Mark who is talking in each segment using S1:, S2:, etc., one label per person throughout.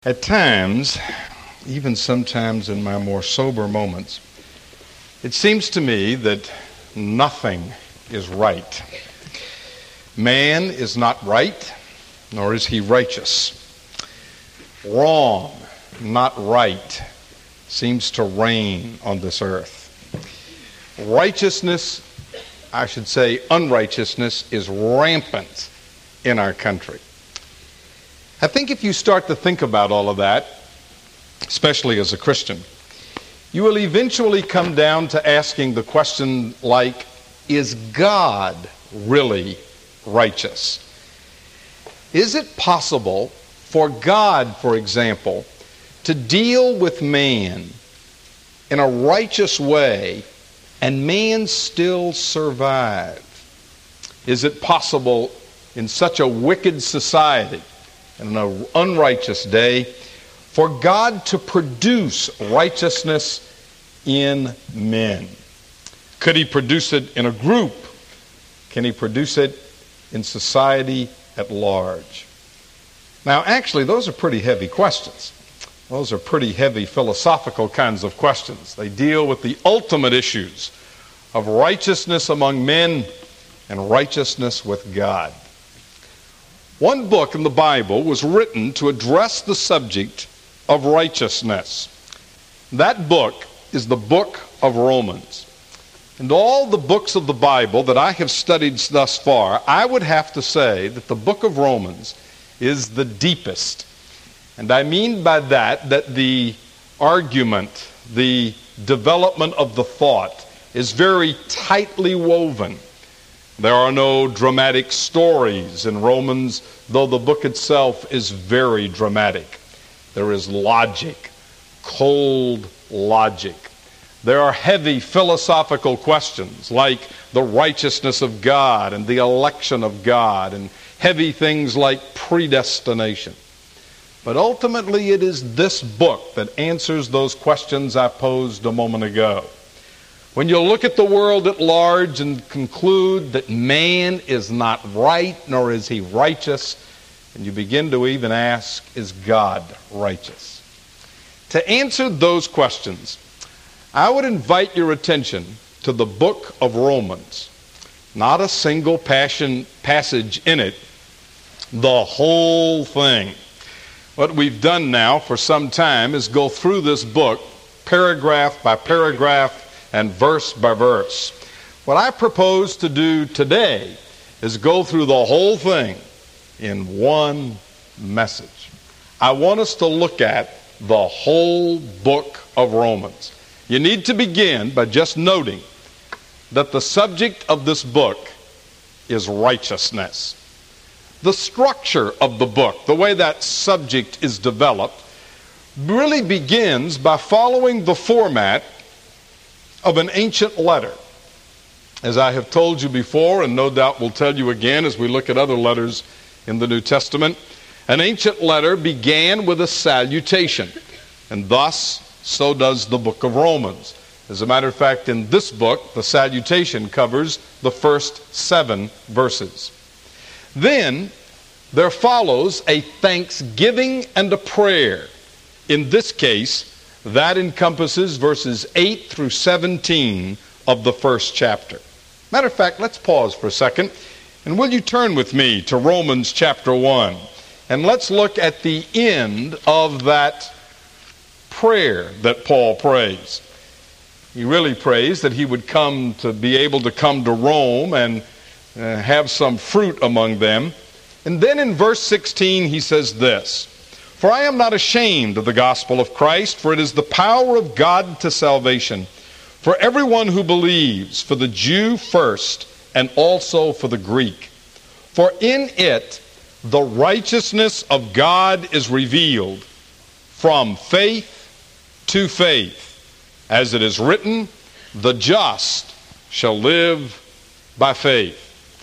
S1: At times, even sometimes in my more sober moments, it seems to me that nothing is right. Man is not right, nor is he righteous. Wrong, not right, seems to reign on this earth. Righteousness, I should say unrighteousness, is rampant in our country. I think if you start to think about all of that, especially as a Christian, you will eventually come down to asking the question like, is God really righteous? Is it possible for God, for example, to deal with man in a righteous way and man still survive? Is it possible in such a wicked society, in an unrighteous day, for God to produce righteousness in men? Could he produce it in a group? Can he produce it in society at large? Now, actually, those are pretty heavy questions. Those are pretty heavy philosophical kinds of questions. They deal with the ultimate issues of righteousness among men and righteousness with God. One book in the Bible was written to address the subject of righteousness. That book is the book of Romans. And all the books of the Bible that I have studied thus far, I would have to say that the book of Romans is the deepest. And I mean by that the argument, the development of the thought is very tightly woven. There are no dramatic stories in Romans, though the book itself is very dramatic. There is logic, cold logic. There are heavy philosophical questions like the righteousness of God and the election of God, and heavy things like predestination. But ultimately it is this book that answers those questions I posed a moment ago. When you look at the world at large and conclude that man is not right, nor is he righteous, and you begin to even ask, is God righteous? To answer those questions, I would invite your attention to the book of Romans. Not a single passage in it, the whole thing. What we've done now for some time is go through this book paragraph by paragraph and verse by verse. What I propose to do today is go through the whole thing in one message. I want us to look at the whole book of Romans. You need to begin by just noting that the subject of this book is righteousness. The structure of the book, the way that subject is developed, really begins by following the format of an ancient letter. As I have told you before, and no doubt will tell you again as we look at other letters in the New Testament, an ancient letter began with a salutation, and thus so does the book of Romans. As a matter of fact, in this book, the salutation covers the first 7 verses. Then there follows a thanksgiving and a prayer. In this case, that encompasses verses 8 through 17 of the first chapter. Matter of fact, let's pause for a second, and will you turn with me to Romans chapter 1, and let's look at the end of that prayer that Paul prays. He really prays that he would come to be able to come to Rome and have some fruit among them. And then in verse 16 he says this, "For I am not ashamed of the gospel of Christ, for it is the power of God to salvation, for everyone who believes, for the Jew first, and also for the Greek. For in it the righteousness of God is revealed, from faith to faith. As it is written, the just shall live by faith."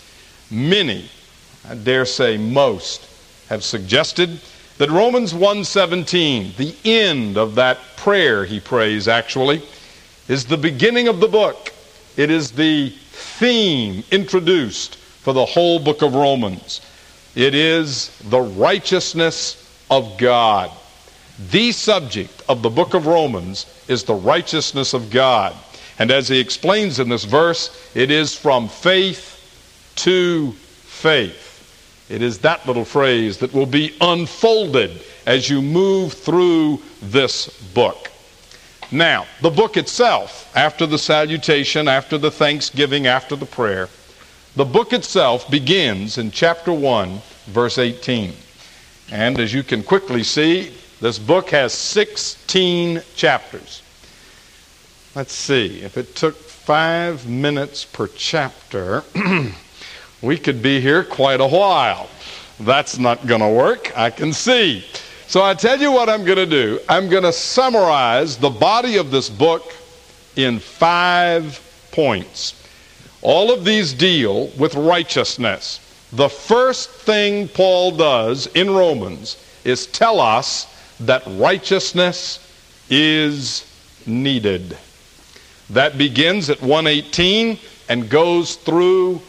S1: Many, I dare say most, have suggested that Romans 1:17, the end of that prayer he prays actually, is the beginning of the book. It is the theme introduced for the whole book of Romans. It is the righteousness of God. The subject of the book of Romans is the righteousness of God. And as he explains in this verse, it is from faith to faith. It is that little phrase that will be unfolded as you move through this book. Now, the book itself, after the salutation, after the thanksgiving, after the prayer, the book itself begins in chapter 1, verse 18. And as you can quickly see, this book has 16 chapters. Let's see, if it took 5 minutes per chapter, we could be here quite a while. That's not going to work, I can see. So I tell you what I'm going to do. I'm going to summarize the body of this book in 5 points. All of these deal with righteousness. The first thing Paul does in Romans is tell us that righteousness is needed. That begins at 1:18 and goes through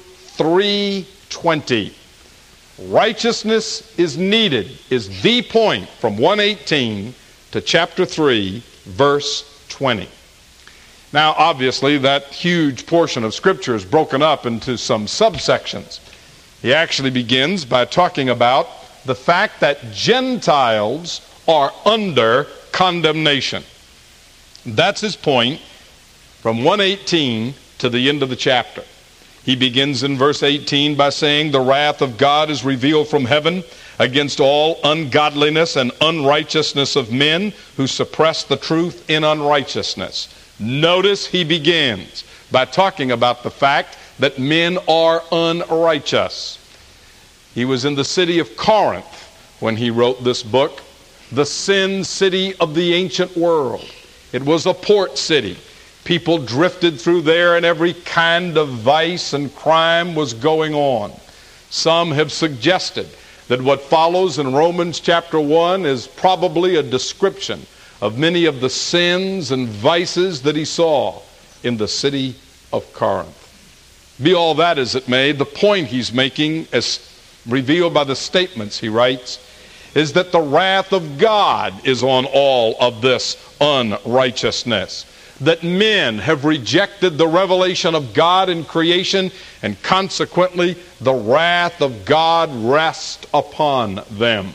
S1: 3:20. Righteousness is needed is the point from 1:18 to chapter 3, verse 20. Now, obviously, that huge portion of Scripture is broken up into some subsections. He actually begins by talking about the fact that Gentiles are under condemnation. That's his point from 1:18 to the end of the chapter. He begins in verse 18 by saying, "The wrath of God is revealed from heaven against all ungodliness and unrighteousness of men who suppress the truth in unrighteousness." Notice he begins by talking about the fact that men are unrighteous. He was in the city of Corinth when he wrote this book, the sin city of the ancient world. It was a port city. People drifted through there and every kind of vice and crime was going on. Some have suggested that what follows in Romans chapter 1 is probably a description of many of the sins and vices that he saw in the city of Corinth. Be all that as it may, the point he's making, as revealed by the statements he writes, is that the wrath of God is on all of this unrighteousness. That men have rejected the revelation of God in creation, and consequently the wrath of God rests upon them.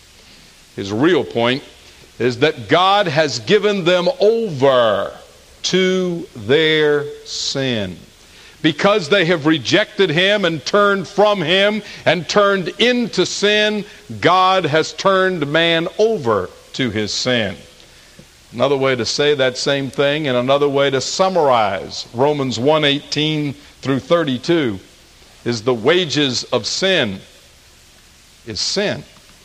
S1: His real point is that God has given them over to their sin. Because they have rejected him and turned from him and turned into sin, God has turned man over to his sin. Another way to say that same thing, and another way to summarize Romans 1:18 through 32, is the wages of sin is sin.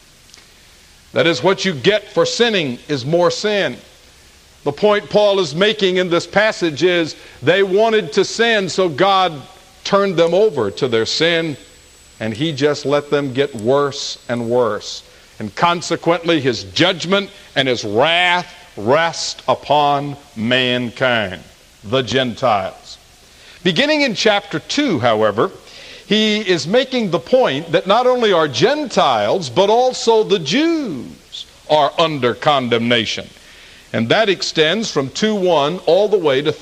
S1: That is, what you get for sinning is more sin. The point Paul is making in this passage is they wanted to sin, so God turned them over to their sin, and he just let them get worse and worse. And consequently, his judgment and his wrath rest upon mankind, the Gentiles. Beginning in chapter 2, however, he is making the point that not only are Gentiles, but also the Jews are under condemnation. And that extends from 2:1 all the way to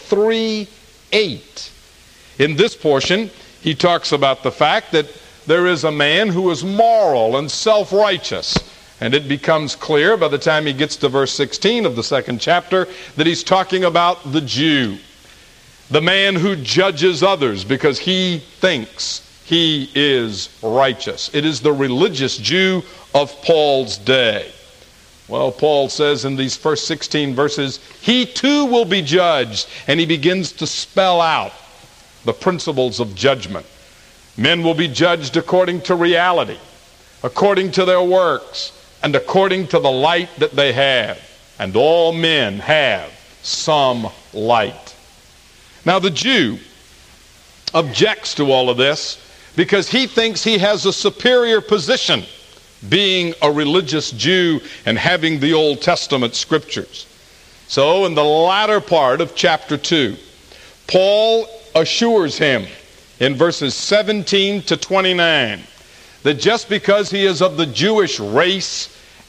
S1: 3:8. In this portion, he talks about the fact that there is a man who is moral and self-righteous. And it becomes clear by the time he gets to verse 16 of the second chapter that he's talking about the Jew. The man who judges others because he thinks he is righteous. It is the religious Jew of Paul's day. Well, Paul says in these first 16 verses, he too will be judged. And he begins to spell out the principles of judgment. Men will be judged according to reality, according to their works, and according to the light that they have. And all men have some light. Now the Jew objects to all of this because he thinks he has a superior position, being a religious Jew and having the Old Testament scriptures. So in the latter part of chapter 2, Paul assures him in verses 17 to 29 that just because he is of the Jewish race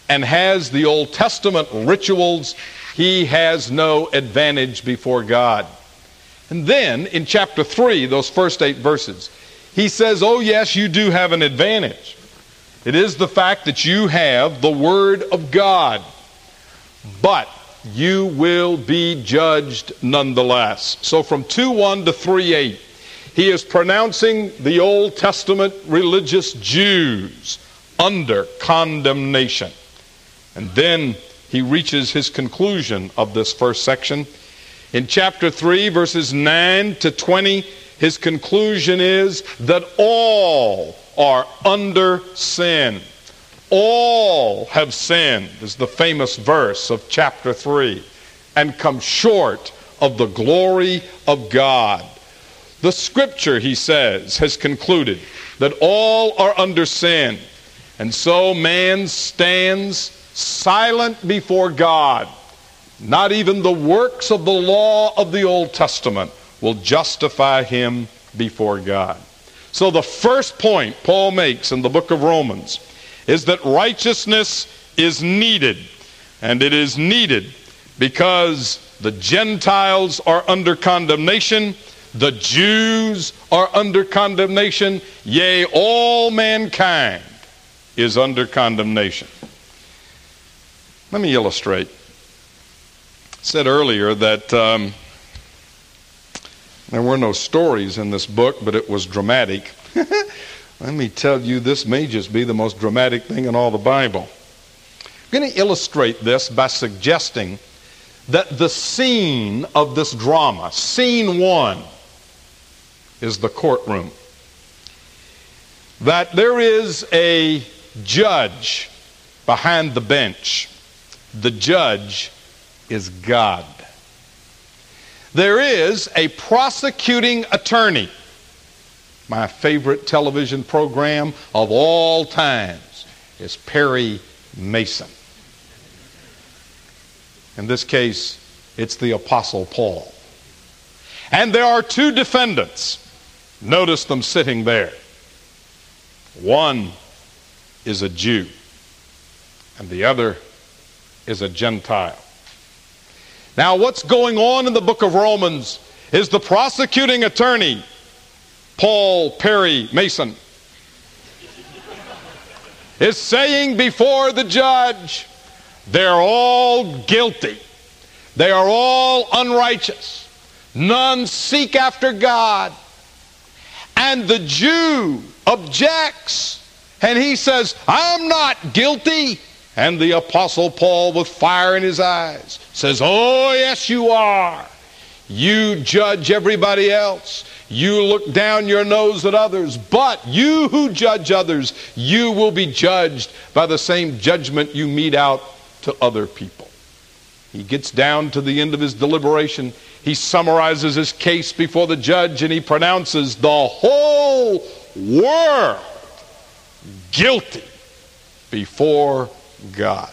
S1: and has the Old Testament rituals, he has no advantage before God. And then in chapter 3, those first 8 verses, he says, oh yes, you do have an advantage. It is the fact that you have the Word of God, but you will be judged nonetheless. So from 2:1 to 3:8, he is pronouncing the Old Testament religious Jews under condemnation. And then he reaches his conclusion of this first section. In chapter 3, verses 9 to 20, his conclusion is that all are under sin. All have sinned, is the famous verse of chapter 3, and come short of the glory of God. The Scripture, he says, has concluded that all are under sin, and so man stands silent before God. Not even the works of the law of the Old Testament will justify him before God. So the first point Paul makes in the book of Romans is that righteousness is needed. And it is needed because the Gentiles are under condemnation, the Jews are under condemnation, yea, all mankind is under condemnation. Let me illustrate. I said earlier that there were no stories in this book, but it was dramatic. Let me tell you, this may just be the most dramatic thing in all the Bible. I'm going to illustrate this by suggesting that the scene of this drama, scene 1, is the courtroom. That there is a judge behind the bench. The judge is God. There is a prosecuting attorney. My favorite television program of all times is Perry Mason. In this case, it's the Apostle Paul. And there are 2 defendants. Notice them sitting there. One is a Jew, and the other is a Gentile. Now, what's going on in the book of Romans is the prosecuting attorney, Paul Perry Mason, is saying before the judge, they're all guilty. They are all unrighteous. None seek after God. And the Jew objects, and he says, I'm not guilty. And the Apostle Paul, with fire in his eyes, says, oh, yes, you are. You judge everybody else. You look down your nose at others. But you who judge others, you will be judged by the same judgment you mete out to other people. He gets down to the end of his deliberation. He summarizes his case before the judge, and he pronounces the whole world guilty before God.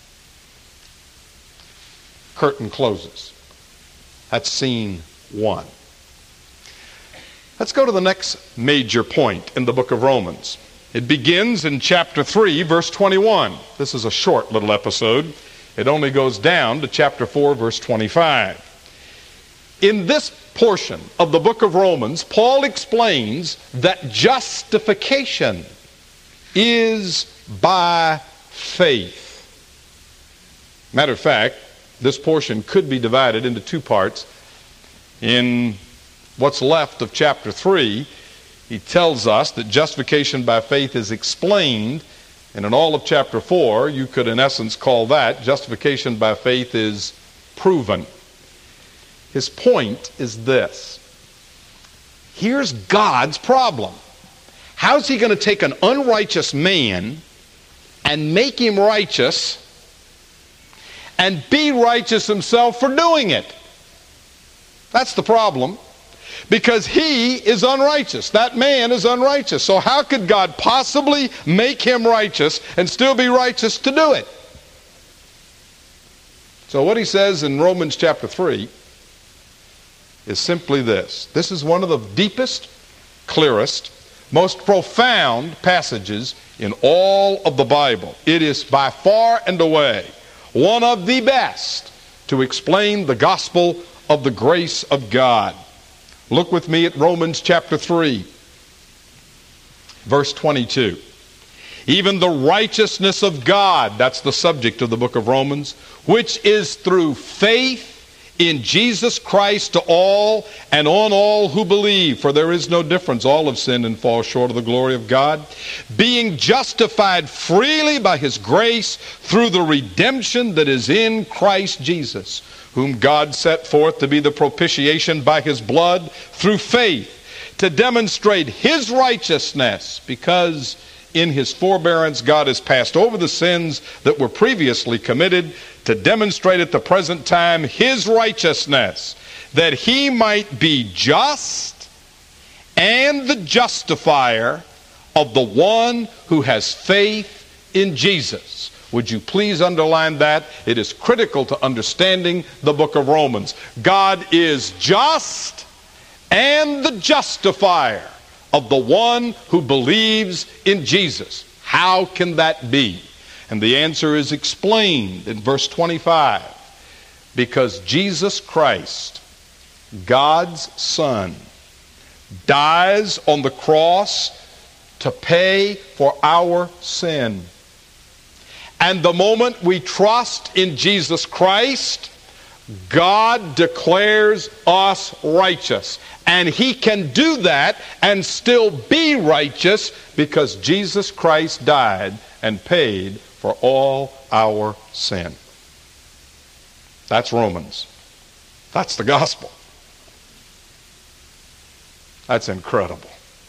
S1: Curtain closes. That's scene 1. Let's go to the next major point in the book of Romans. It begins in chapter 3, verse 21. This is a short little episode. It only goes down to chapter 4, verse 25. In this portion of the book of Romans, Paul explains that justification is by faith. Matter of fact, this portion could be divided into 2 parts. In what's left of chapter 3, he tells us that justification by faith is explained, and in all of chapter 4, you could in essence call that justification by faith is proven. His point is this. Here's God's problem. How's he going to take an unrighteous man and make him righteous and be righteous himself for doing it? That's the problem. Because he is unrighteous. That man is unrighteous. So how could God possibly make him righteous and still be righteous to do it? So what he says in Romans chapter 3 is simply this. This is one of the deepest, clearest, most profound passages in all of the Bible. It is by far and away one of the best to explain the gospel of the grace of God. Look with me at Romans chapter 3, verse 22. Even the righteousness of God, that's the subject of the book of Romans, which is through faith in Jesus Christ to all and on all who believe. For there is no difference. All have sinned and fall short of the glory of God, being justified freely by his grace through the redemption that is in Christ Jesus, whom God set forth to be the propitiation by his blood through faith, to demonstrate his righteousness, because in his forbearance God has passed over the sins that were previously committed, to demonstrate at the present time his righteousness, that he might be just and the justifier of the one who has faith in Jesus. Would you please underline that? It is critical to understanding the book of Romans. God is just and the justifier of the one who believes in Jesus. How can that be? And the answer is explained in verse 25. Because Jesus Christ, God's Son, dies on the cross to pay for our sin. And the moment we trust in Jesus Christ, God declares us righteous. And he can do that and still be righteous because Jesus Christ died and paid for all our sin. That's Romans. That's the gospel. That's incredible.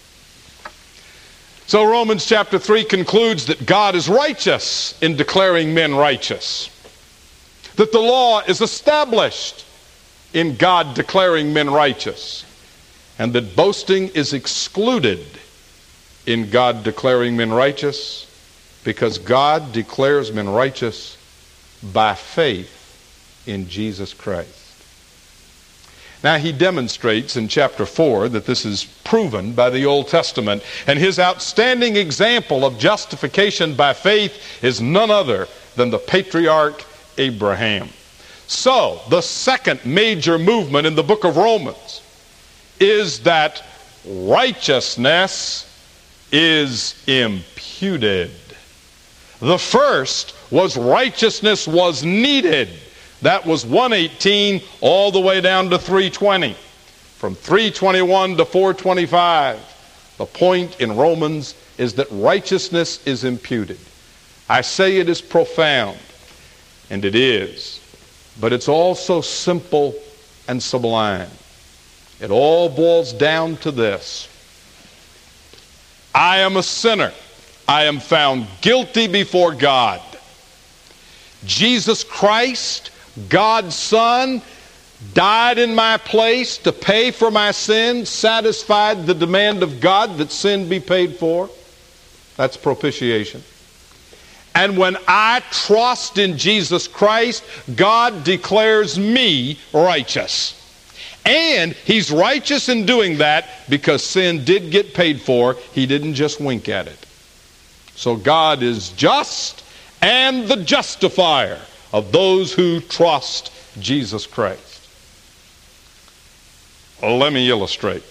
S1: So Romans chapter 3 concludes that God is righteous in declaring men righteous. That the law is established in God declaring men righteous. And that boasting is excluded in God declaring men righteous, because God declares men righteous by faith in Jesus Christ. Now he demonstrates in chapter 4 that this is proven by the Old Testament, and his outstanding example of justification by faith is none other than the patriarch Abraham. So, the second major movement in the book of Romans is that righteousness is imputed. The first was righteousness was needed. That was 118 all the way down to 320. From 321 to 425. The point in Romans is that righteousness is imputed. I say it is profound, and it is. But it's also simple and sublime. It all boils down to this. I am a sinner. I am found guilty before God. Jesus Christ, God's Son, died in my place to pay for my sin, satisfied the demand of God that sin be paid for. That's propitiation. And when I trust in Jesus Christ, God declares me righteous. And he's righteous in doing that because sin did get paid for. He didn't just wink at it. So God is just and the justifier of those who trust Jesus Christ. Well, let me illustrate.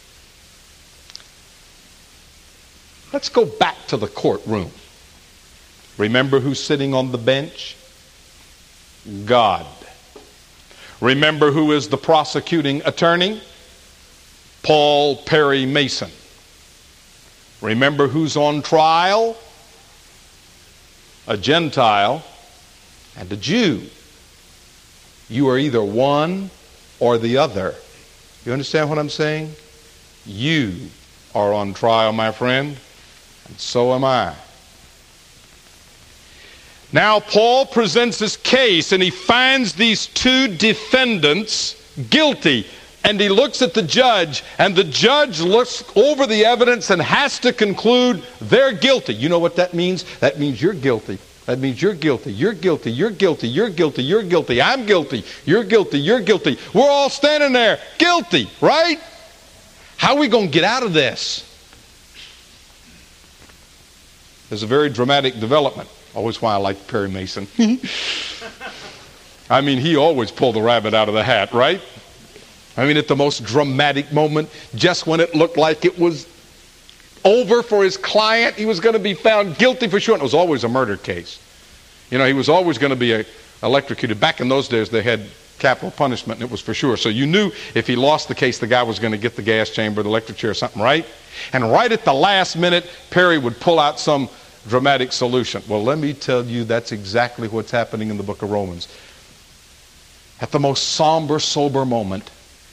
S1: Let's go back to the courtroom. Remember who's sitting on the bench? God. Remember who is the prosecuting attorney? Paul Perry Mason. Remember who's on trial? A Gentile and a Jew. You are either one or the other. You understand what I'm saying? You are on trial, my friend, and so am I. Now Paul presents his case, and he finds these two defendants guilty. And he looks at the judge, and the judge looks over the evidence and has to conclude they're guilty. You know what that means? That means you're guilty. That means you're guilty. You're guilty. You're guilty. You're guilty. You're guilty. I'm guilty. You're guilty. You're guilty. We're all standing there guilty, right? How are we going to get out of this? There's a very dramatic development. Always why I like Perry Mason. I mean, he always pulled the rabbit out of the hat, right? I mean, at the most dramatic moment, just when it looked like it was over for his client, he was going to be found guilty for sure. And it was always a murder case. You know, he was always going to be electrocuted. Back in those days, they had capital punishment, and it was for sure. So you knew if he lost the case, the guy was going to get the gas chamber, the electric chair, or something, right? And right at the last minute, Perry would pull out some dramatic solution. Well, let me tell you, that's exactly what's happening in the book of Romans. At the most somber, sober moment,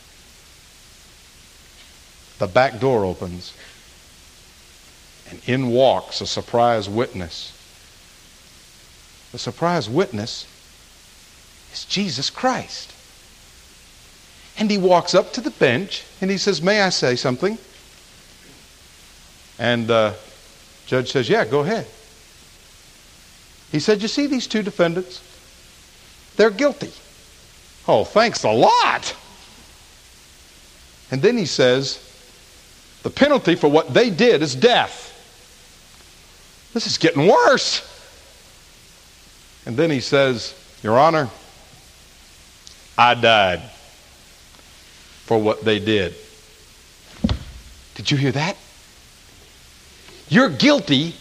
S1: the back door opens, and in walks a surprise witness. The surprise witness is Jesus Christ. And he walks up to the bench, and he says, "May I say something?" And the judge says, "Yeah, go ahead." He said, "You see these two defendants? They're guilty." "Oh, thanks a lot." And then he says, "The penalty for what they did is death." This is getting worse. And then he says, "Your Honor, I died for what they did." Did you hear that? You're guilty,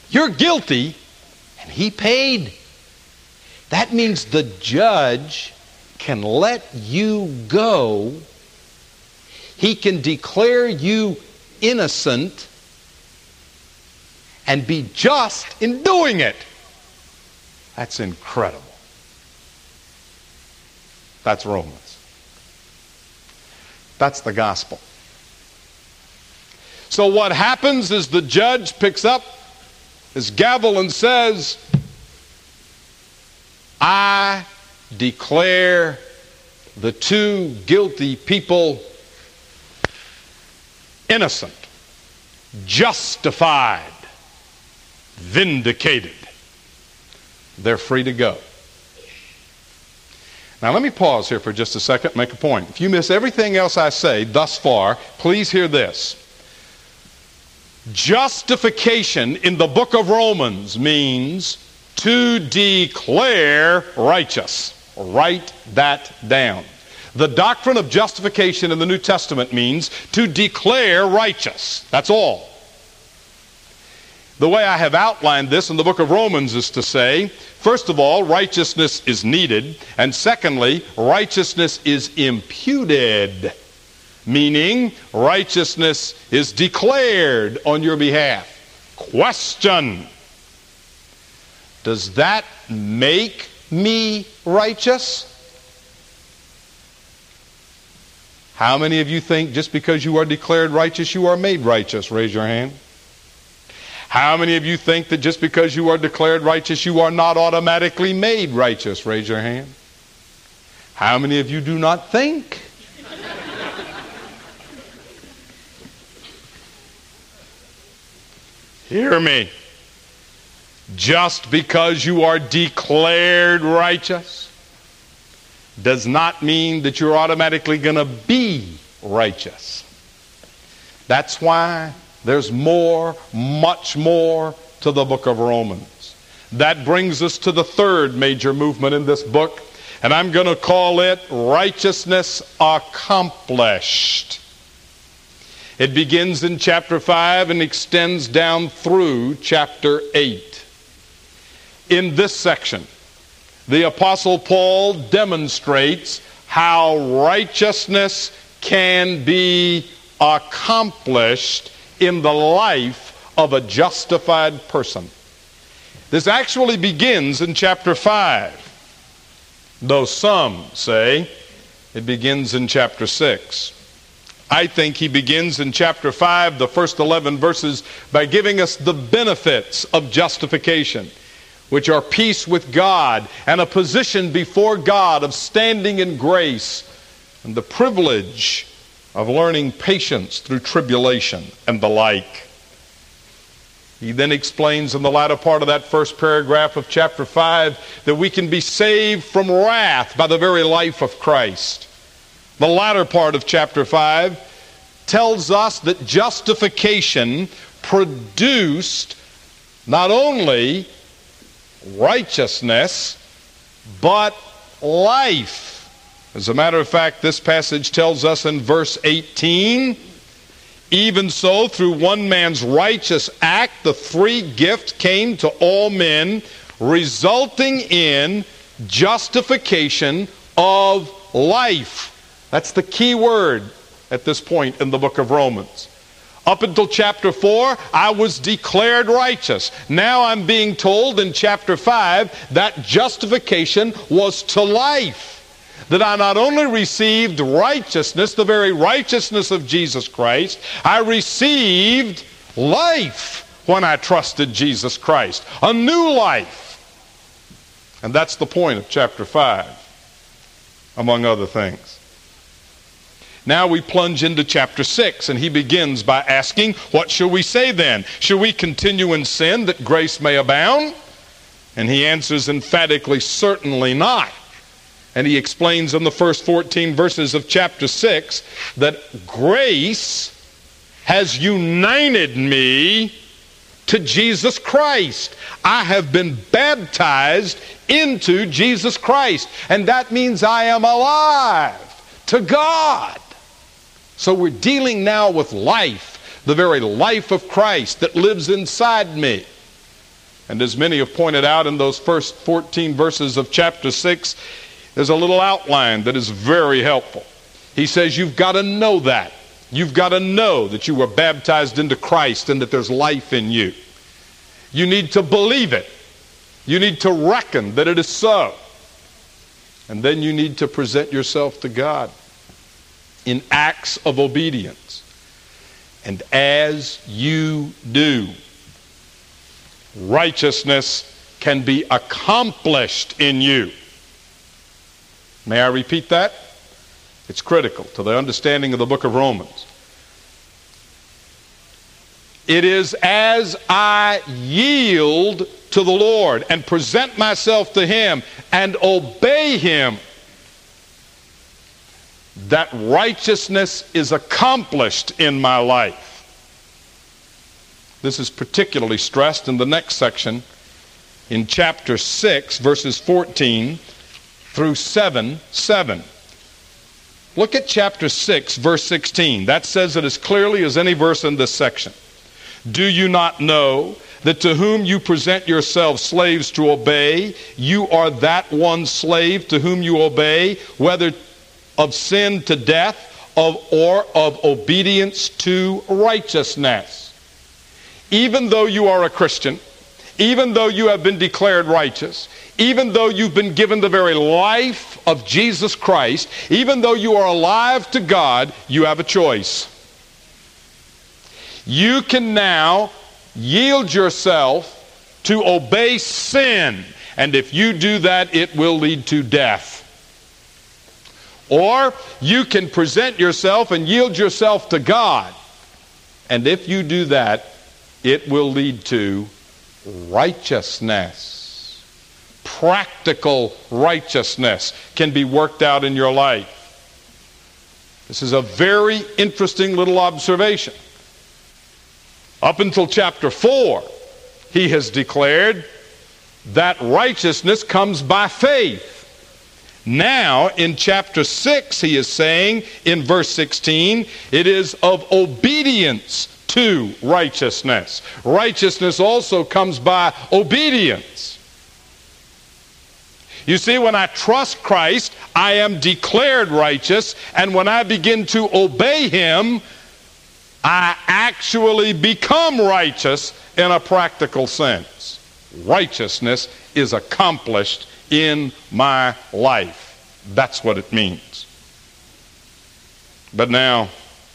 S1: and he paid. That means the judge can let you go. He can declare you innocent and be just in doing it. That's incredible. That's Romans. That's the gospel. So what happens is the judge picks up his gavel and says, "I declare the two guilty people innocent, justified, vindicated. They're free to go." Now let me pause here for just a second and make a point. If you miss everything else I say thus far, please hear this. Justification in the book of Romans means to declare righteous. Write that down. The doctrine of justification in the New Testament means to declare righteous. That's all. The way I have outlined this in the book of Romans is to say, first of all, righteousness is needed, and secondly, righteousness is imputed, meaning righteousness is declared on your behalf. Question: does that make me righteous? How many of you think just because you are declared righteous, you are made righteous? Raise your hand. How many of you think that just because you are declared righteous, you are not automatically made righteous? Raise your hand. How many of you do not think? Hear me. Just because you are declared righteous does not mean that you're automatically going to be righteous. That's why there's more, much more to the book of Romans. That brings us to the third major movement in this book, and I'm going to call it righteousness accomplished. It begins in chapter 5 and extends down through chapter 8. In this section, the Apostle Paul demonstrates how righteousness can be accomplished in the life of a justified person. This actually begins in chapter 5, though some say it begins in chapter 6. I think he begins in chapter 5, the first 11 verses, by giving us the benefits of justification, which are peace with God and a position before God of standing in grace and the privilege of learning patience through tribulation and the like. He then explains in the latter part of that first paragraph of chapter 5 that we can be saved from wrath by the very life of Christ. The latter part of chapter 5 tells us that justification produced not only righteousness, but life. As a matter of fact, this passage tells us in verse 18, even so, through one man's righteous act, the free gift came to all men, resulting in justification of life. That's the key word at this point in the book of Romans. Up until chapter 4, I was declared righteous. Now I'm being told in chapter 5 that justification was to life. That I not only received righteousness, the very righteousness of Jesus Christ, I received life when I trusted Jesus Christ. A new life. And that's the point of chapter 5, among other things. Now we plunge into chapter 6, and he begins by asking, what shall we say then? Shall we continue in sin that grace may abound? And he answers emphatically, certainly not. And he explains in the first 14 verses of chapter 6 that grace has united me to Jesus Christ. I have been baptized into Jesus Christ. And that means I am alive to God. So we're dealing now with life, the very life of Christ that lives inside me. And as many have pointed out in those first 14 verses of chapter 6, there's a little outline that is very helpful. He says you've got to know that. You've got to know that you were baptized into Christ and that there's life in you. You need to believe it. You need to reckon that it is so. And then you need to present yourself to God in acts of obedience. And as you do, righteousness can be accomplished in you. May I repeat that? It's critical to the understanding of the book of Romans. It is as I yield to the Lord and present myself to Him and obey Him that righteousness is accomplished in my life. This is particularly stressed in the next section in chapter 6, verses 14 through 7:7. Look at chapter 6, verse 16. That says it as clearly as any verse in this section. Do you not know that to whom you present yourselves slaves to obey, you are that one slave to whom you obey, whether of sin to death, or of obedience to righteousness? Even though you are a Christian, even though you have been declared righteous, even though you've been given the very life of Jesus Christ, even though you are alive to God, you have a choice. You can now yield yourself to obey sin, and if you do that, it will lead to death. Or you can present yourself and yield yourself to God, and if you do that, it will lead to righteousness. Practical righteousness can be worked out in your life. This is a very interesting little observation. Up until chapter 4, he has declared that righteousness comes by faith. Now, in chapter 6, he is saying, in verse 16, it is of obedience to righteousness. Righteousness also comes by obedience. You see, when I trust Christ, I am declared righteous, and when I begin to obey Him, I actually become righteous in a practical sense. Righteousness is accomplished in my life. That's what it means. But now,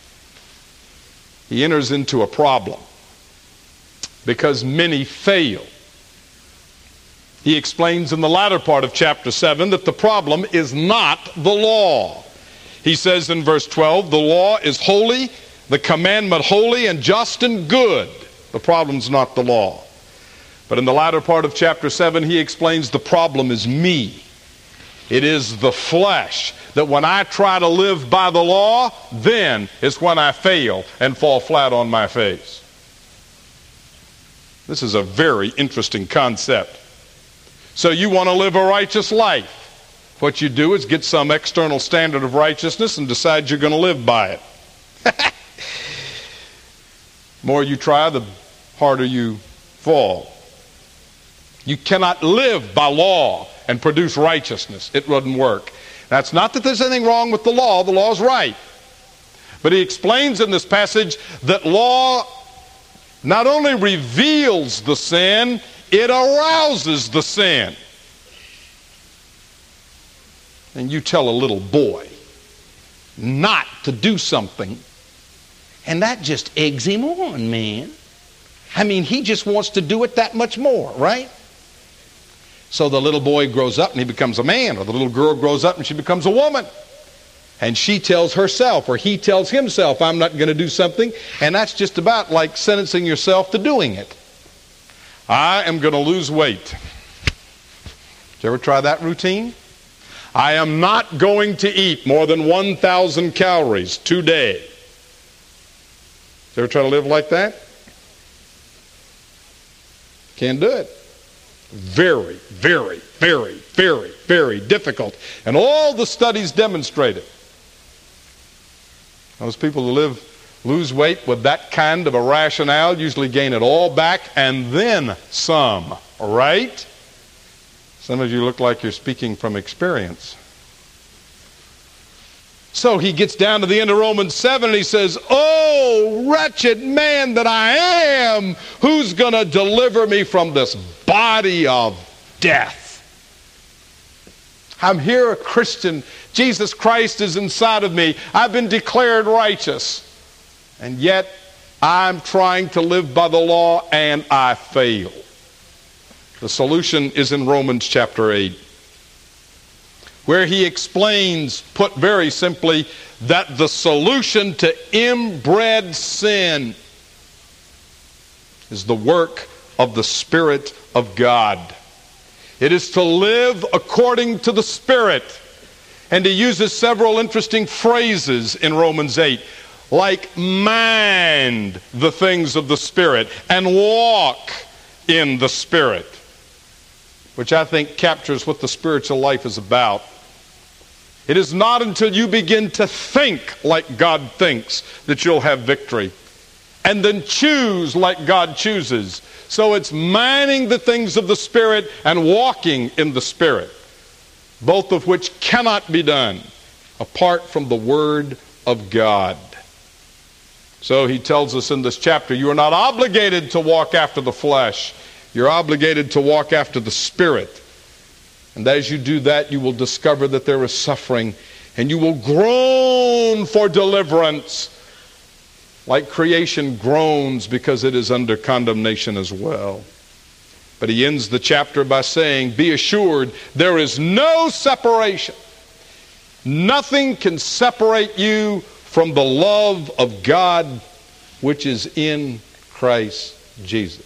S1: he enters into a problem because many fail. He explains in the latter part of chapter 7 that the problem is not the law. He says in verse 12, the law is holy, the commandment holy and just and good. The problem's not the law. But in the latter part of chapter 7, he explains the problem is me. It is the flesh, that when I try to live by the law, then is when I fail and fall flat on my face. This is a very interesting concept. So you want to live a righteous life. What you do is get some external standard of righteousness and decide you're going to live by it. The more you try, the harder you fall. You cannot live by law and produce righteousness. It wouldn't work. That's not that there's anything wrong with the law. The law is right. But he explains in this passage that law not only reveals the sin, it arouses the sin. And you tell a little boy not to do something, and that just eggs him on, man. I mean, he just wants to do it that much more, right? So the little boy grows up and he becomes a man, or the little girl grows up and she becomes a woman. And she tells herself, or he tells himself, I'm not going to do something, and that's just about like sentencing yourself to doing it. I am going to lose weight. Did you ever try that routine? I am not going to eat more than 1,000 calories today. Did you ever try to live like that? Can't do it. Very, very, very, very, very difficult. And all the studies demonstrate it. Those people who lose weight with that kind of a rationale usually gain it all back and then some, right? Some of you look like you're speaking from experience. So he gets down to the end of Romans 7 and he says, oh, wretched man that I am, who's going to deliver me from this body of death? I'm here a Christian. Jesus Christ is inside of me. I've been declared righteous. And yet I'm trying to live by the law and I fail. The solution is in Romans chapter 8, where he explains, put very simply, that the solution to inbred sin is the work of the Spirit of God. It is to live according to the Spirit. And he uses several interesting phrases in Romans 8, like mind the things of the Spirit and walk in the Spirit, which I think captures what the spiritual life is about. It is not until you begin to think like God thinks that you'll have victory, and then choose like God chooses. So it's minding the things of the Spirit and walking in the Spirit, both of which cannot be done apart from the Word of God. So he tells us in this chapter, you are not obligated to walk after the flesh. You're obligated to walk after the Spirit. And as you do that, you will discover that there is suffering, and you will groan for deliverance, like creation groans because it is under condemnation as well. But he ends the chapter by saying, be assured there is no separation. Nothing can separate you from the love of God which is in Christ Jesus.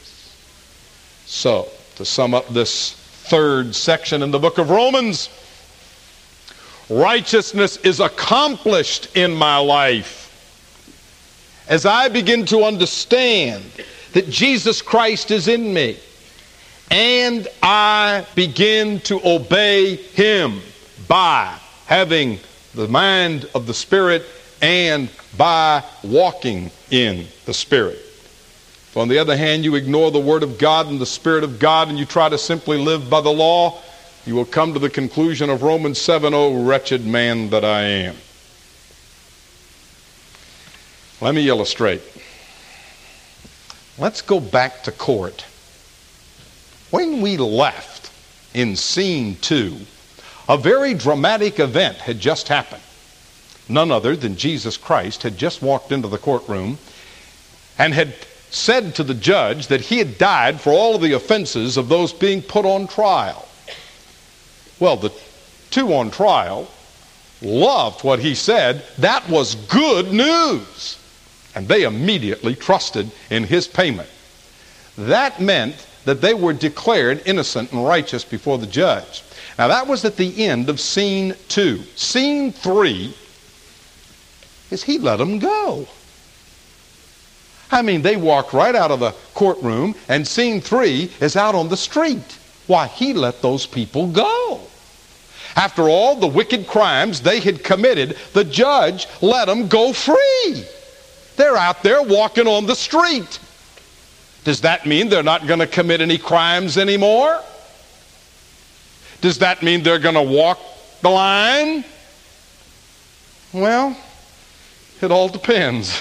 S1: So, to sum up this third section in the book of Romans, righteousness is accomplished in my life as I begin to understand that Jesus Christ is in me, and I begin to obey Him by having the mind of the Spirit and by walking in the Spirit. If on the other hand you ignore the Word of God and the Spirit of God and you try to simply live by the law, you will come to the conclusion of Romans 7, oh, wretched man that I am. Let me illustrate. Let's go back to court. When we left in scene 2, a very dramatic event had just happened. None other than Jesus Christ had just walked into the courtroom and had said to the judge that he had died for all of the offenses of those being put on trial. Well, the two on trial loved what he said. That was good news. And they immediately trusted in his payment. That meant that they were declared innocent and righteous before the judge. Now that was at the end of scene 2. Scene 3 is he let them go. I mean, they walked right out of the courtroom, and scene 3 is out on the street. Why, he let those people go. After all the wicked crimes they had committed, the judge let them go free. They're out there walking on the street. Does that mean they're not going to commit any crimes anymore? Does that mean they're going to walk the line? Well, it all depends.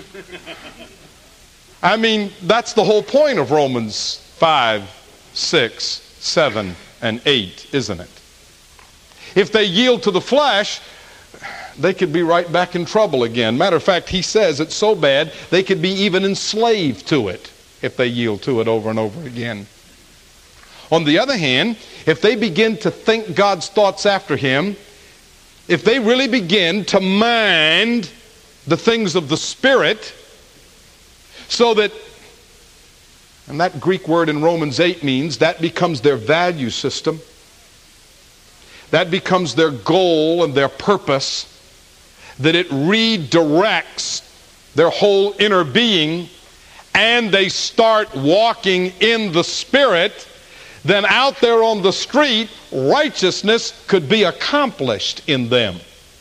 S1: I mean, that's the whole point of Romans 5, 6, 7, and 8, isn't it? If they yield to the flesh, they could be right back in trouble again. Matter of fact, he says it's so bad they could be even enslaved to it if they yield to it over and over again. On the other hand, if they begin to think God's thoughts after him, if they really begin to mind the things of the Spirit, so that, and that Greek word in Romans 8 means that becomes their value system. That becomes their goal and their purpose, that it redirects their whole inner being, and they start walking in the Spirit, then out there on the street, righteousness could be accomplished in them.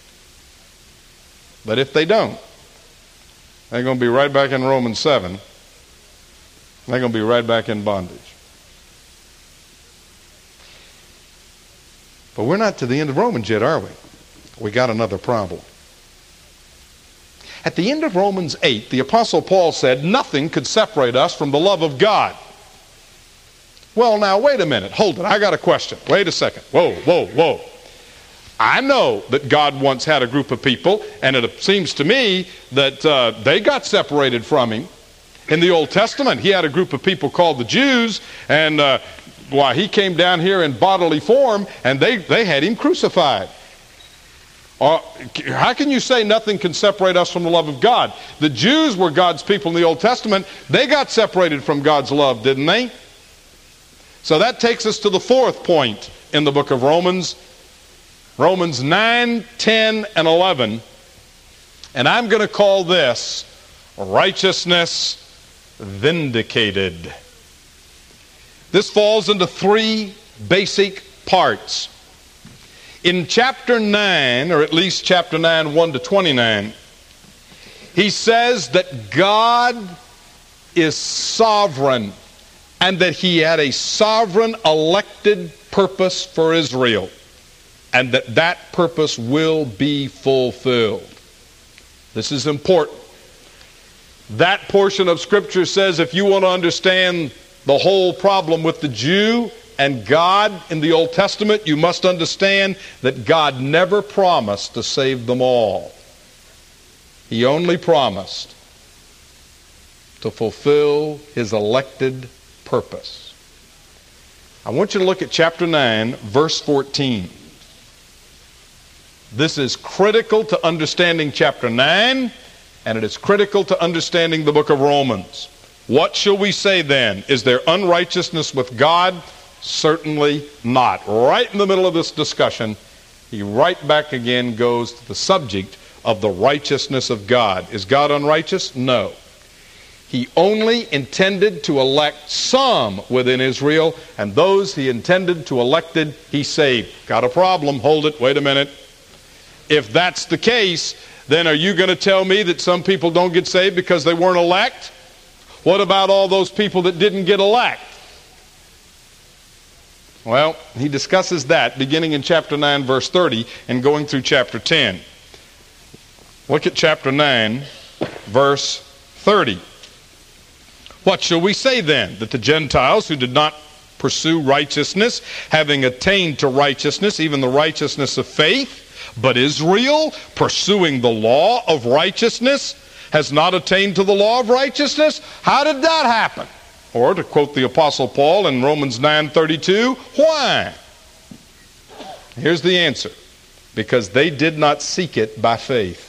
S1: But if they don't, they're going to be right back in Romans 7. They're going to be right back in bondage. But we're not to the end of Romans yet, are we? We got another problem. At the end of Romans 8, the Apostle Paul said, nothing could separate us from the love of God. Well, now, wait a minute. Hold it. I got a question. Wait a second. Whoa. I know that God once had a group of people, and it seems to me that they got separated from him. In the Old Testament, he had a group of people called the Jews, and he came down here in bodily form, and they had him crucified. How can you say nothing can separate us from the love of God? The Jews were God's people in the Old Testament. They got separated from God's love, didn't they? So that takes us to the fourth point in the book of Romans. Romans 9, 10, and 11. And I'm going to call this righteousness vindicated. This falls into three basic parts. In chapter 9, or at least chapter 9, 1 to 29, he says that God is sovereign and that he had a sovereign elected purpose for Israel, and that purpose will be fulfilled. This is important. That portion of Scripture says if you want to understand the whole problem with the Jew and God in the Old Testament, you must understand that God never promised to save them all. He only promised to fulfill his elected purpose. I want you to look at chapter 9, verse 14. This is critical to understanding chapter 9, and it is critical to understanding the book of Romans. What shall we say then? Is there unrighteousness with God? Certainly not. Right in the middle of this discussion, he right back again goes to the subject of the righteousness of God. Is God unrighteous? No. He only intended to elect some within Israel, and those he intended to elected, he saved. Got a problem? Hold it. Wait a minute. If that's the case, then are you going to tell me that some people don't get saved because they weren't elect? What about all those people that didn't get elect? Well, he discusses that beginning in chapter 9, verse 30, and going through chapter 10. Look at chapter 9, verse 30. What shall we say then? That the Gentiles who did not pursue righteousness, having attained to righteousness, even the righteousness of faith, but Israel, pursuing the law of righteousness, has not attained to the law of righteousness? How did that happen? Or, to quote the Apostle Paul in Romans 9:32, why? Here's the answer. Because they did not seek it by faith.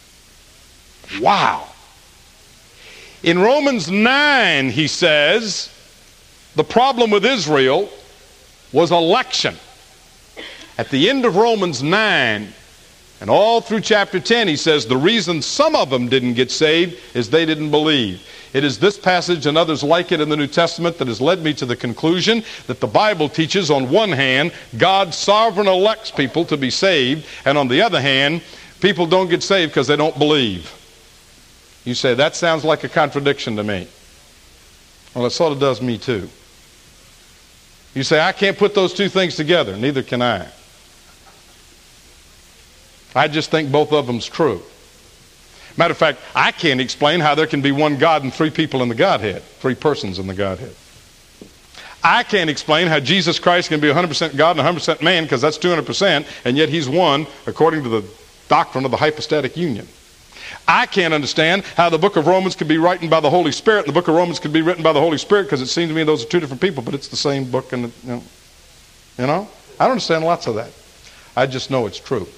S1: Wow. In Romans 9, he says, the problem with Israel was election. At the end of Romans 9, and all through chapter 10, he says the reason some of them didn't get saved is they didn't believe. It is this passage and others like it in the New Testament that has led me to the conclusion that the Bible teaches, on one hand, God sovereign elects people to be saved, and on the other hand, people don't get saved because they don't believe. You say, that sounds like a contradiction to me. Well, it sort of does me too. You say, I can't put those two things together. Neither can I. I just think both of them's true. Matter of fact, I can't explain how there can be one God and three people in the Godhead, three persons in the Godhead. I can't explain how Jesus Christ can be 100% God and 100% man, because that's 200%, and yet he's one according to the doctrine of the hypostatic union. I can't understand how the book of Romans could be written by the Holy Spirit and the book of Romans could be written by the Holy Spirit, because it seems to me those are two different people, but it's the same book. And you know, I don't understand lots of that. I just know it's true.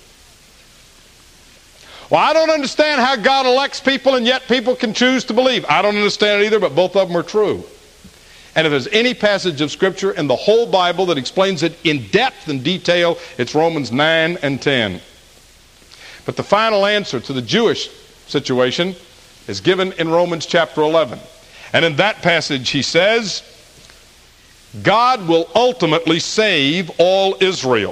S1: Well, I don't understand how God elects people and yet people can choose to believe. I don't understand it either, but both of them are true. And if there's any passage of Scripture in the whole Bible that explains it in depth and detail, it's Romans 9 and 10. But the final answer to the Jewish situation is given in Romans chapter 11. And in that passage he says, God will ultimately save all Israel.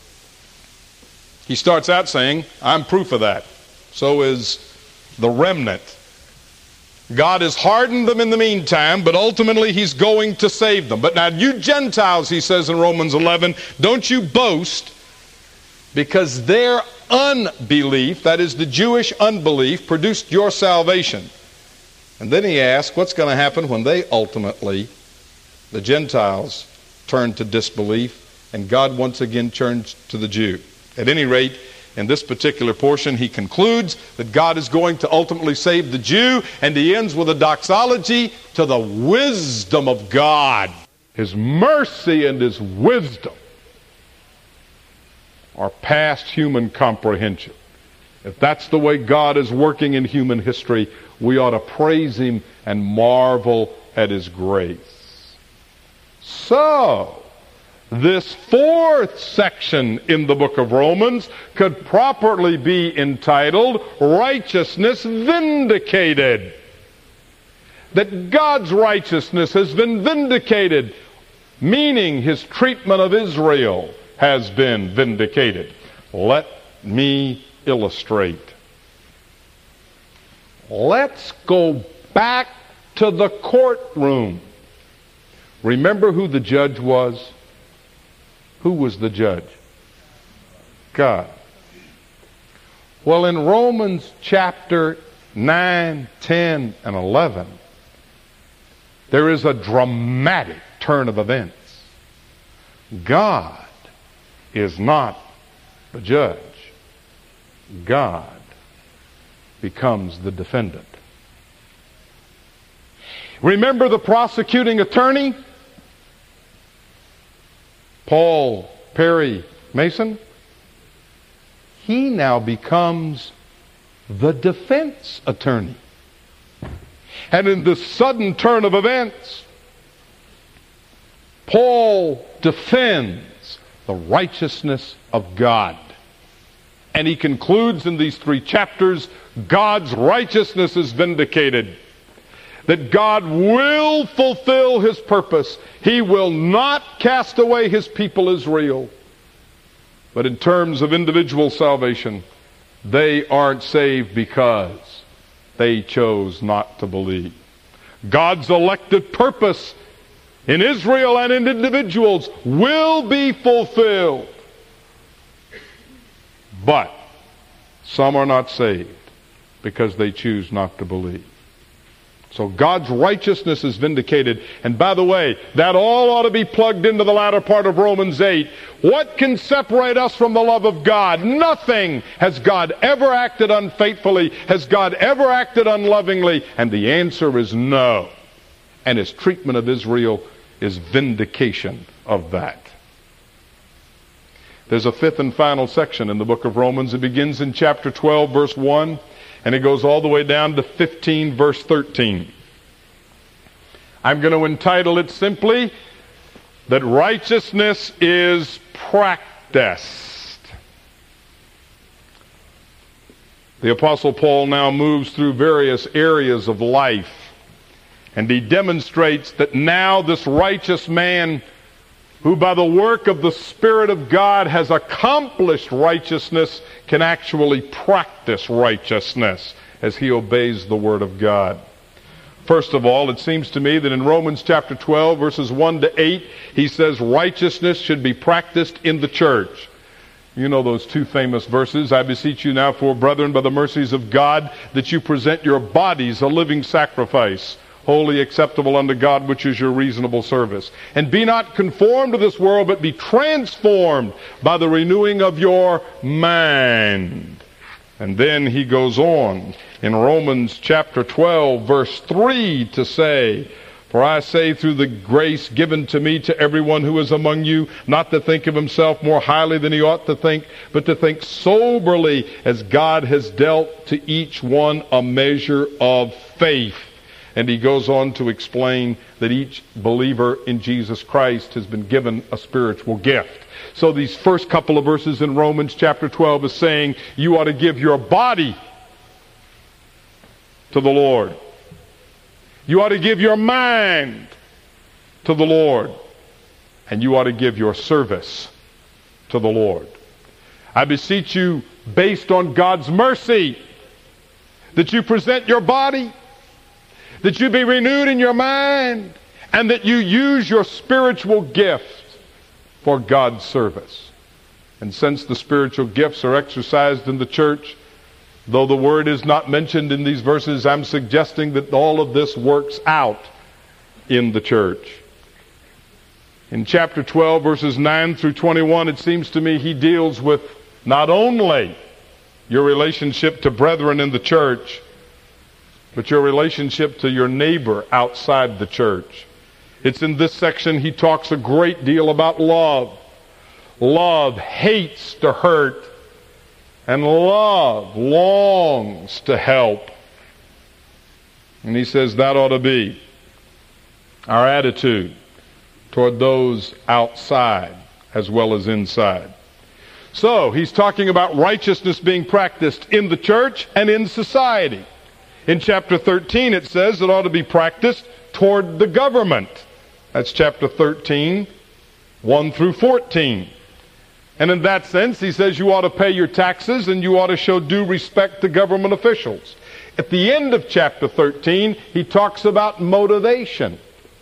S1: He starts out saying, I'm proof of that. So is the remnant. God has hardened them in the meantime, but ultimately he's going to save them. But now you Gentiles, he says in Romans 11, don't you boast, because their unbelief, that is the Jewish unbelief, produced your salvation. And then he asks, what's going to happen when they ultimately, the Gentiles, turn to disbelief and God once again turns to the Jew? At any rate, in this particular portion, he concludes that God is going to ultimately save the Jew, and he ends with a doxology to the wisdom of God. His mercy and his wisdom are past human comprehension. If that's the way God is working in human history, we ought to praise him and marvel at his grace. So, this fourth section in the book of Romans could properly be entitled Righteousness Vindicated. That God's righteousness has been vindicated, meaning his treatment of Israel has been vindicated. Let me illustrate. Let's go back to the courtroom. Remember who the judge was? Who was the judge? God. Well, in Romans chapter 9, 10, and 11, there is a dramatic turn of events. God is not the judge. God becomes the defendant. Remember the prosecuting attorney? Paul Perry Mason? He now becomes the defense attorney. And in this sudden turn of events, Paul defends the righteousness of God. And he concludes in these 3 chapters, God's righteousness is vindicated. That God will fulfill his purpose. He will not cast away his people Israel. But in terms of individual salvation, they aren't saved because they chose not to believe. God's elected purpose in Israel and in individuals will be fulfilled. But some are not saved because they choose not to believe. So God's righteousness is vindicated. And by the way, that all ought to be plugged into the latter part of Romans 8. What can separate us from the love of God? Nothing. Has God ever acted unfaithfully? Has God ever acted unlovingly? And the answer is no. And his treatment of Israel is vindication of that. There's a 5th and final section in the book of Romans. It begins in chapter 12, verse 1. And it goes all the way down to 15, verse 13. I'm going to entitle it simply, that righteousness is practiced. The Apostle Paul now moves through various areas of life. And he demonstrates that now this righteous man, who by the work of the Spirit of God has accomplished righteousness, can actually practice righteousness as he obeys the Word of God. First of all, it seems to me that in Romans chapter 12, verses 1 to 8, he says righteousness should be practiced in the church. You know those two famous verses. I beseech you now, for brethren, by the mercies of God, that you present your bodies a living sacrifice, holy, acceptable unto God, which is your reasonable service. And be not conformed to this world, but be transformed by the renewing of your mind. And then he goes on in Romans chapter 12, verse 3 to say, for I say through the grace given to me to everyone who is among you, not to think of himself more highly than he ought to think, but to think soberly as God has dealt to each one a measure of faith. And he goes on to explain that each believer in Jesus Christ has been given a spiritual gift. So these first couple of verses in Romans chapter 12 is saying you ought to give your body to the Lord. You ought to give your mind to the Lord. And you ought to give your service to the Lord. I beseech you, based on God's mercy, that you present your body, that you be renewed in your mind, and that you use your spiritual gift for God's service. And since the spiritual gifts are exercised in the church, though the word is not mentioned in these verses, I'm suggesting that all of this works out in the church. In chapter 12, verses 9 through 21, it seems to me he deals with not only your relationship to brethren in the church, but your relationship to your neighbor outside the church. It's in this section he talks a great deal about love. Love hates to hurt, and love longs to help. And he says that ought to be our attitude toward those outside as well as inside. So he's talking about righteousness being practiced in the church and in society. In chapter 13 it says it ought to be practiced toward the government. That's chapter 13, 1 through 14. And in that sense, he says you ought to pay your taxes and you ought to show due respect to government officials. At the end of chapter 13, he talks about motivation.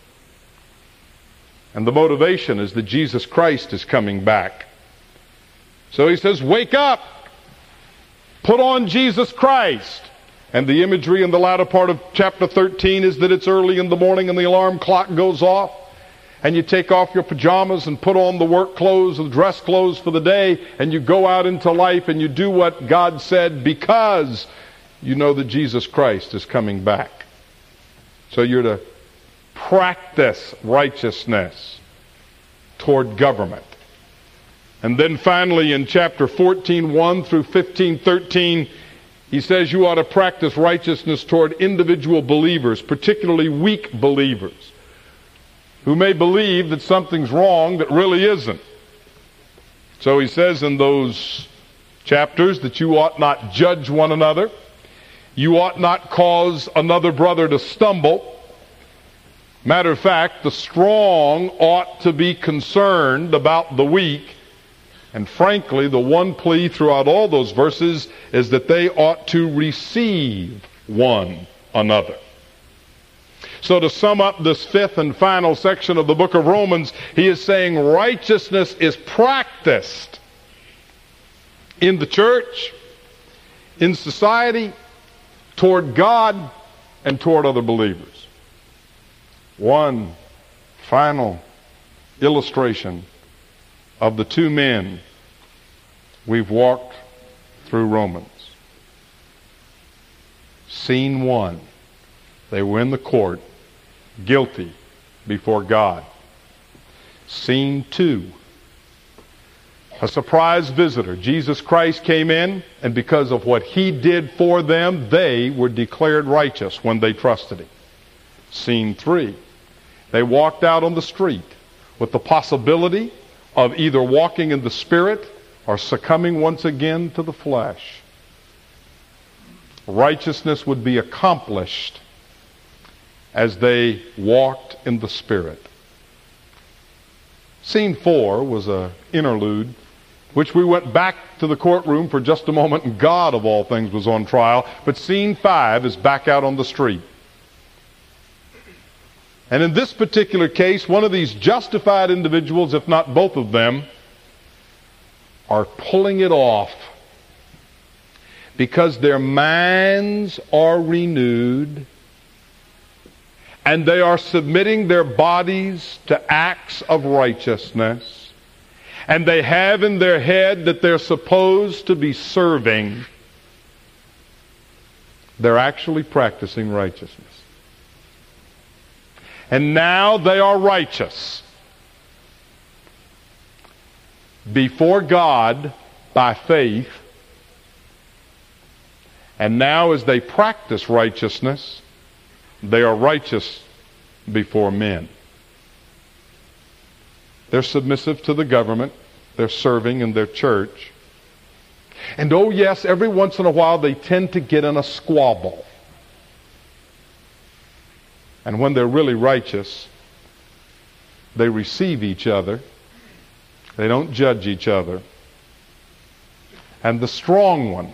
S1: And the motivation is that Jesus Christ is coming back. So he says, wake up! Put on Jesus Christ! And the imagery in the latter part of chapter 13 is that it's early in the morning and the alarm clock goes off. And you take off your pajamas and put on the work clothes, the dress clothes for the day, and you go out into life and you do what God said because you know that Jesus Christ is coming back. So you're to practice righteousness toward government. And then finally in chapter 14, 1 through 15, 13, he says you ought to practice righteousness toward individual believers, particularly weak believers, who may believe that something's wrong that really isn't. So he says in those chapters that you ought not judge one another. You ought not cause another brother to stumble. Matter of fact, the strong ought to be concerned about the weak. And frankly, the one plea throughout all those verses is that they ought to receive one another. So to sum up this fifth and final section of the book of Romans, he is saying righteousness is practiced in the church, in society, toward God, and toward other believers. One final illustration of the two men we've walked through Romans. Scene one, they were in the court, guilty before God. Scene two, a surprise visitor. Jesus Christ came in, and because of what he did for them, they were declared righteous when they trusted him. Scene three, they walked out on the street with the possibility of either walking in the Spirit or succumbing once again to the flesh. Righteousness would be accomplished as they walked in the Spirit. Scene 4 was an interlude, which we went back to the courtroom for just a moment, and God, of all things, was on trial. But scene 5 is back out on the street. And in this particular case, one of these justified individuals, if not both of them, are pulling it off because their minds are renewed and they are submitting their bodies to acts of righteousness, and they have in their head that they're supposed to be serving. They're actually practicing righteousness. And now they are righteous before God by faith. And now as they practice righteousness, they are righteous before men. They're submissive to the government. They're serving in their church. And oh yes, every once in a while they tend to get in a squabble. And when they're really righteous, they receive each other. They don't judge each other. And the strong one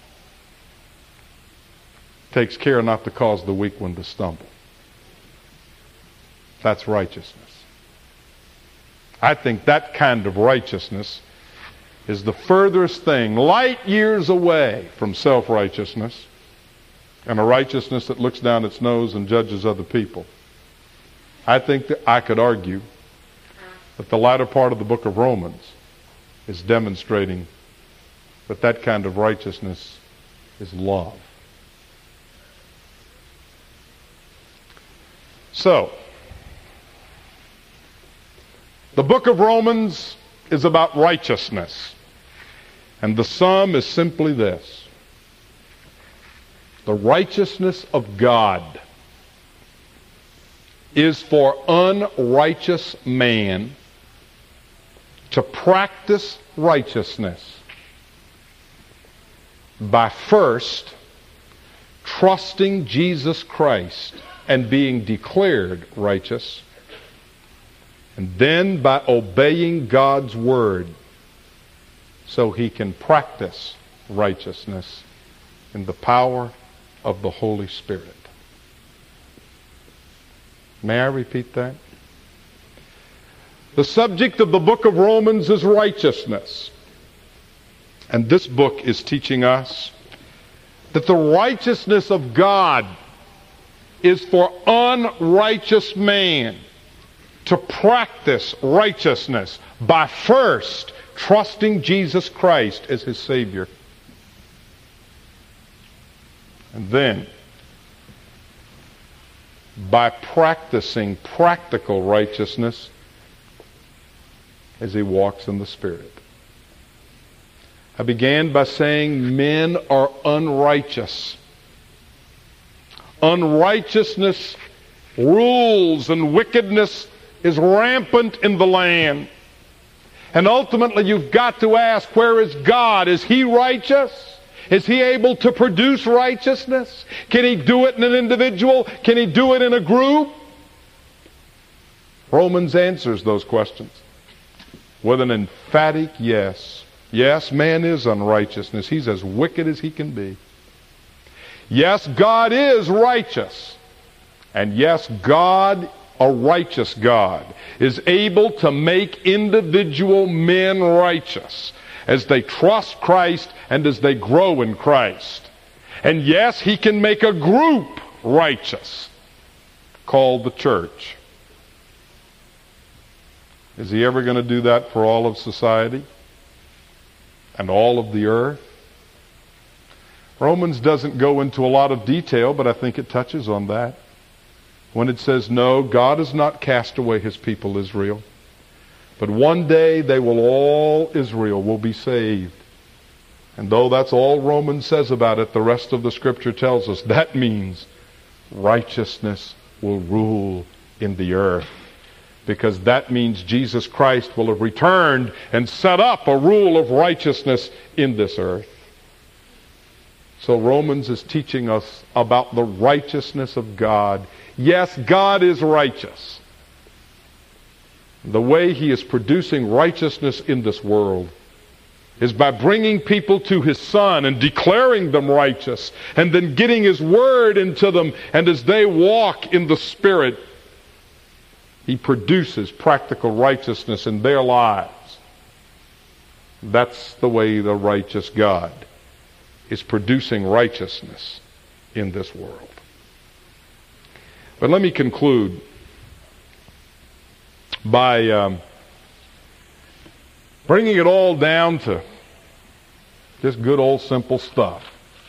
S1: takes care not to cause the weak one to stumble. That's righteousness. I think that kind of righteousness is the furthest thing, light years away from self-righteousness and a righteousness that looks down its nose and judges other people. I think that I could argue that the latter part of the book of Romans is demonstrating that that kind of righteousness is love. So, the book of Romans is about righteousness. And the sum is simply this: the righteousness of God is for unrighteous man to practice righteousness by first trusting Jesus Christ and being declared righteous, and then by obeying God's word so he can practice righteousness in the power of the Holy Spirit. May I repeat that? The subject of the book of Romans is righteousness. And this book is teaching us that the righteousness of God is for unrighteous man to practice righteousness by first trusting Jesus Christ as his Savior. And then by practicing practical righteousness as he walks in the Spirit. I began by saying men are unrighteous. Unrighteousness rules and wickedness is rampant in the land. And ultimately you've got to ask, where is God? Is he righteous? Is he able to produce righteousness? Can he do it in an individual? Can he do it in a group? Romans answers those questions with an emphatic yes. Yes, man is unrighteousness. He's as wicked as he can be. Yes, God is righteous. And yes, God, a righteous God, is able to make individual men righteous as they trust Christ and as they grow in Christ. And yes, he can make a group righteous called the church. Is he ever going to do that for all of society and all of the earth? Romans doesn't go into a lot of detail, but I think it touches on that. When it says, no, God has not cast away his people Israel, but one day Israel will be saved. And though that's all Romans says about it, the rest of the scripture tells us that means righteousness will rule in the earth. Because that means Jesus Christ will have returned and set up a rule of righteousness in this earth.
S2: So Romans is teaching us about the righteousness of God. Yes, God is righteous. The way he is producing righteousness in this world is by bringing people to his Son and declaring them righteous, and then getting his word into them, and as they walk in the Spirit, he produces practical righteousness in their lives. That's the way the righteous God is producing righteousness in this world. But let me conclude by bringing it all down to just good old simple stuff.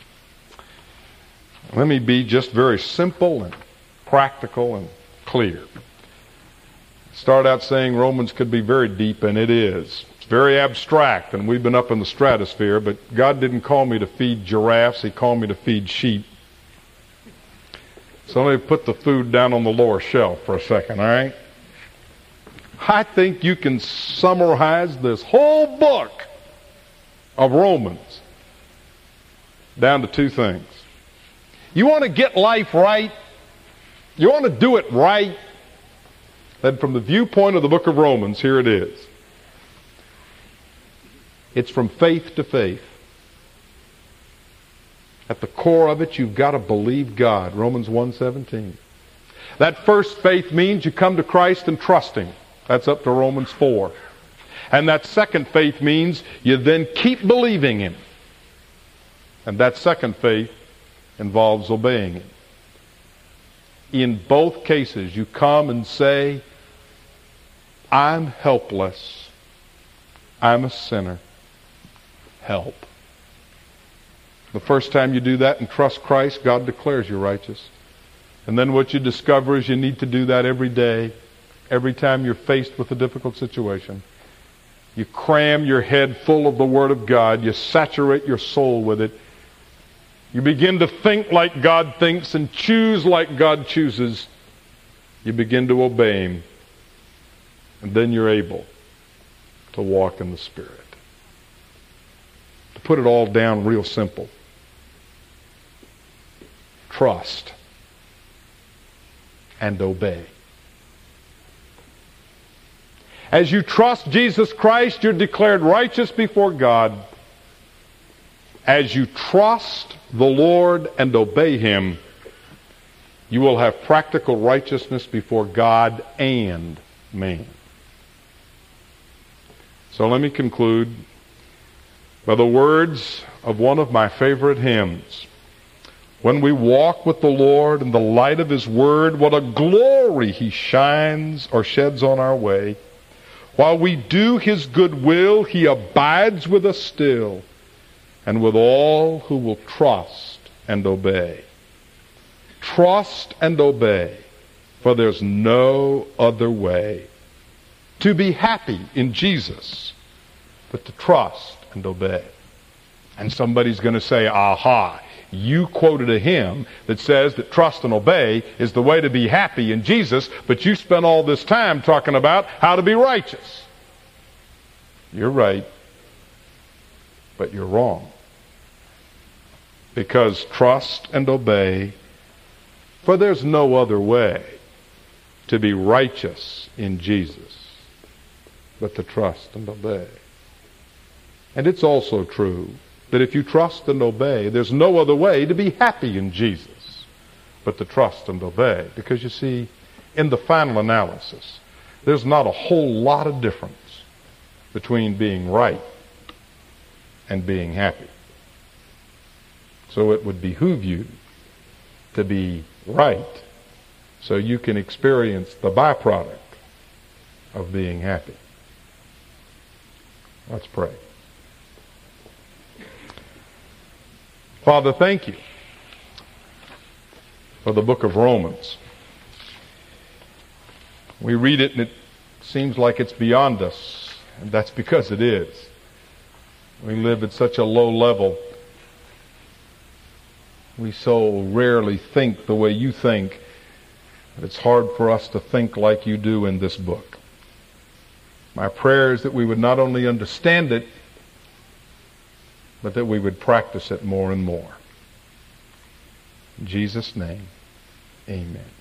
S2: Let me be just very simple and practical and clear. Start out saying Romans could be very deep, and it is. It's very abstract, and we've been up in the stratosphere, but God didn't call me to feed giraffes. He called me to feed sheep. So let me put the food down on the lower shelf for a second, all right? I think you can summarize this whole book of Romans down to two things. You want to get life right? You want to do it right? Then from the viewpoint of the book of Romans, here it is. It's from faith to faith. At the core of it, you've got to believe God. Romans 1:17. That first faith means you come to Christ and trust him. That's up to Romans 4. And that second faith means you then keep believing him. And that second faith involves obeying him. In both cases, you come and say, I'm helpless. I'm a sinner. Help. The first time you do that and trust Christ, God declares you righteous. And then what you discover is you need to do that every day, every time you're faced with a difficult situation. You cram your head full of the Word of God. You saturate your soul with it. You begin to think like God thinks and choose like God chooses. You begin to obey him. And then you're able to walk in the Spirit. To put it all down real simple. Trust and obey. As you trust Jesus Christ, you're declared righteous before God. As you trust the Lord and obey him, you will have practical righteousness before God and man. So let me conclude by the words of one of my favorite hymns. When we walk with the Lord in the light of his word, what a glory he shines or sheds on our way. While we do his good will, he abides with us still, and with all who will trust and obey. Trust and obey, for there's no other way to be happy in Jesus but to trust and obey. And somebody's going to say, aha, you quoted a hymn that says that trust and obey is the way to be happy in Jesus, but you spent all this time talking about how to be righteous. You're right, but you're wrong. Because trust and obey, for there's no other way to be righteous in Jesus but to trust and obey. And it's also true that if you trust and obey, there's no other way to be happy in Jesus but to trust and obey. Because you see, in the final analysis, there's not a whole lot of difference between being right and being happy. So it would behoove you to be right so you can experience the byproduct of being happy. Let's pray. Father, thank you for the book of Romans. We read it and it seems like it's beyond us, and that's because it is. We live at such a low level. We so rarely think the way you think that it's hard for us to think like you do in this book. My prayer is that we would not only understand it, but that we would practice it more and more. In Jesus' name, amen.